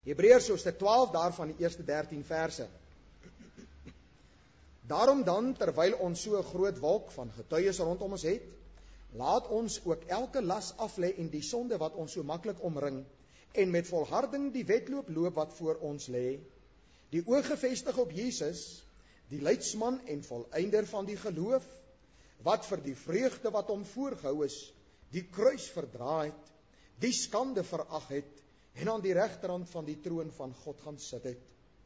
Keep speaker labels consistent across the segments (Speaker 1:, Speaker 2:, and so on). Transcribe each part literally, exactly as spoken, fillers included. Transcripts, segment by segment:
Speaker 1: Hebreërs hoofstuk twaalf, daarvan die eerste dertien verse. Daarom dan, terwyl ons so 'n groot wolk van getuies rondom ons het, laat ons ook elke las aflê en die sonde wat ons so maklik omring, en met volharding die wedloop loop wat voor ons lê, die oog gefestig op Jesus, die leidsman en volëinder van die geloof, wat vir die vreugde wat hom voorgehou is, die kruis verdra het, die skande verag het, en aan die regterhand van die troon van God gaan sit het.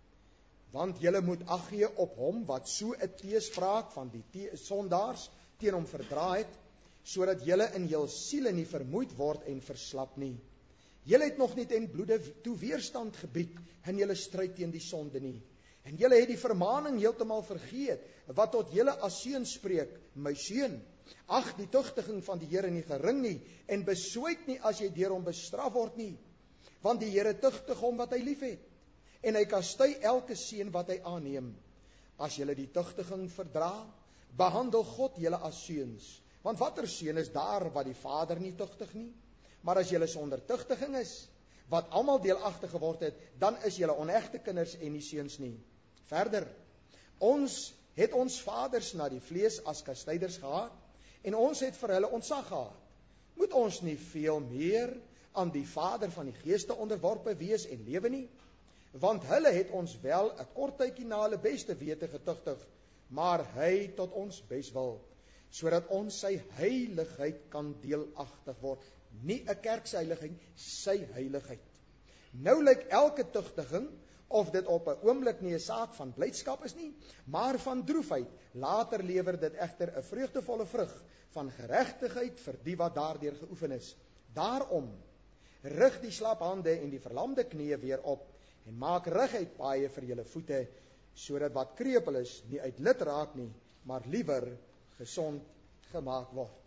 Speaker 1: Want julle moet ag gee op hom wat so 'n teespraak van die te- sondaars teen hom verdra het, sodat julle in jul siele nie vermoeid word en verslap nie. Julle het nog nie ten bloede toe weerstand gebied in julle stryd teen die sonde nie. En julle het die vermaning heeltemal vergeet, wat tot julle as seun spreek, my seun, ag die tugtiging van die Here nie gering nie, en beswyk nie as jy deur hom bestraf word nie. Want die Here tugtig hom wat hy liefhet, en hy kastei elke seun wat hy aanneem. As julle die tugtiging verdra, behandel God julle as seuns. Want watter seun is daar wat die Vader nie tugtig nie? Maar as julle sonder tugtiging is, wat almal deelagtig geword het, dan is julle onegte kinders en nie seuns nie. Verder, ons het ons vaders na die vlees as kastyders gehad, en ons het vir hulle ontzag gehad. Moet ons nie veel meer aan die Vader van die geeste onderworpe wees en lewe nie? Want hulle het ons wel 'n kort tydjie na hulle beste wete getugtig, maar hy tot ons beswil, sodat ons sy heiligheid kan deelagtig word. Nie 'n kerk se heiligheid, sy heiligheid. Nou lyk elke tugtiging, of dit op 'n oomblik nie 'n saak van blydskap is nie, maar van droefheid. Later lewer dit egter 'n vreugdevolle vrug van geregtigheid vir die wat daardeur geoefen is. Daarom rig die slaphande en die verlamde knieë weer op, en maak reguit paaie vir julle voete, sodat wat krepeel is nie uit lid raak nie, maar liewer gesond gemaak word.